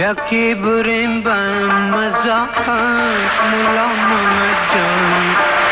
یکی بریم به مزار مولا محمد جان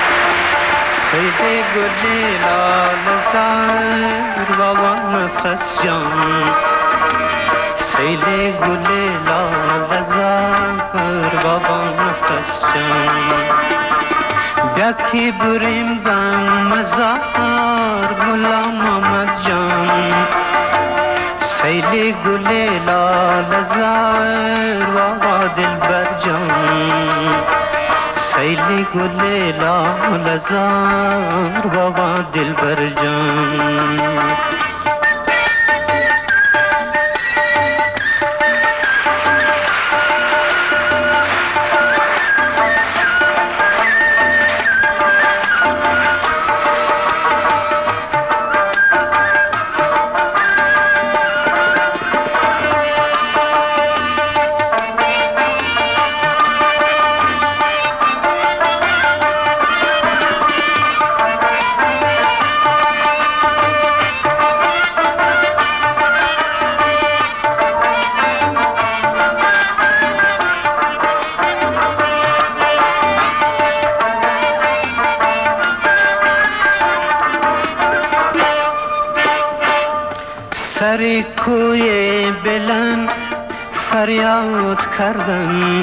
سید گلی لال زار بابا نفس جان سید گلی لال زار بابا نفس جان یکی بریم به مزار مولا محمد جان سیل گل لال زار بابا دلبر جان سیل گل لال زار بابا دلبر جان سر کوی بلند فریاد کردن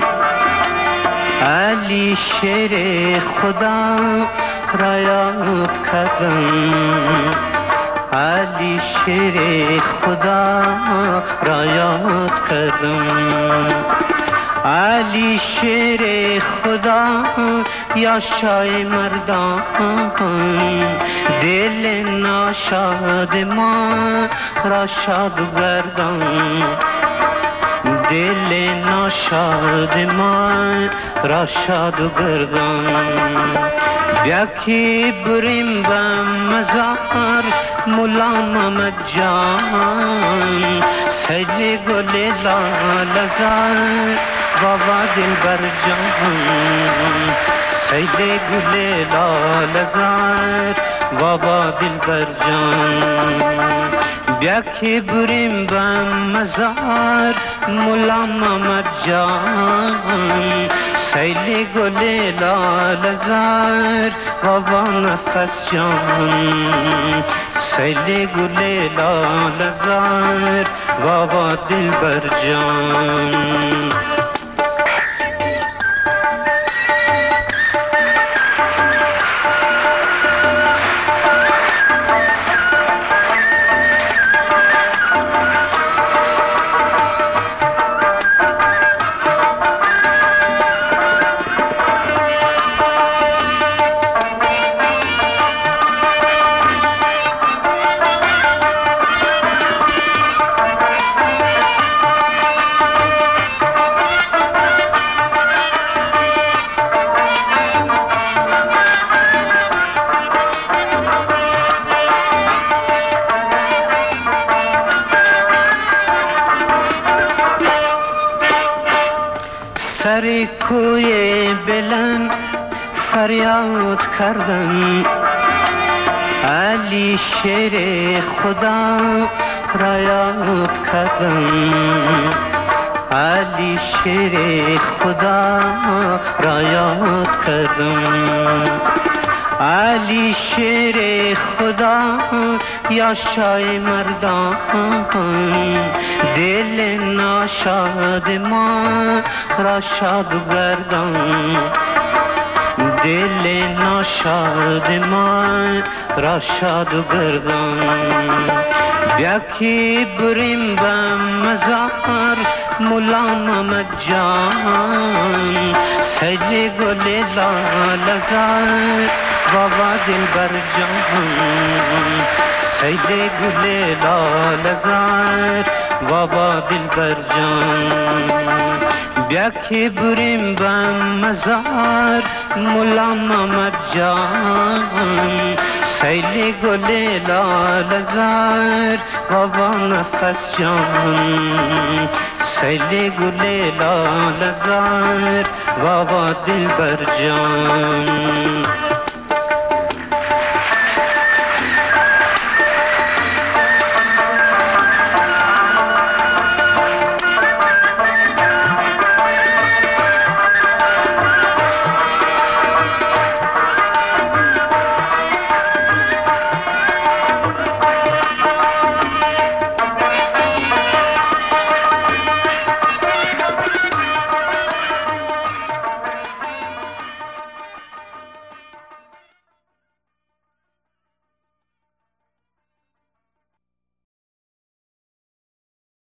علی شیر خدا را یاد کردن علی شیر خدا را یاد کردن علی شیر خدا یا شاه مردان دل ناشاد ما را شاد گردان دل ناشاد ما را شاد گردان یکی بریم به مزار مولا محمد جان سید گل لال زار بابا دلبر جان سید گل لال زار بابا دلبر جان یکی بریم به مزار مولا محمد جان سیل گل لال زار بابا نفس جان سیل گل لال زار بابا دلبر جان سر کوی بلند فریاد کردن علی شیر خدا را یاد کردن علی شیر خدا را یاد کردن علی شیر خدا یا شاه مردان دل ناشاد ما را شاد گردان دل ناشاد ما را شاد گردان یکی بریم به مزار مولا محمد جان سید گل لال زار بابا دلبر جان سید گل لال زار بابا دلبر جان یکی بریم به مزار مولا محمد جان سیل گل لال زار بابا نفس جان سیل گل لال زار بابا دلبر جان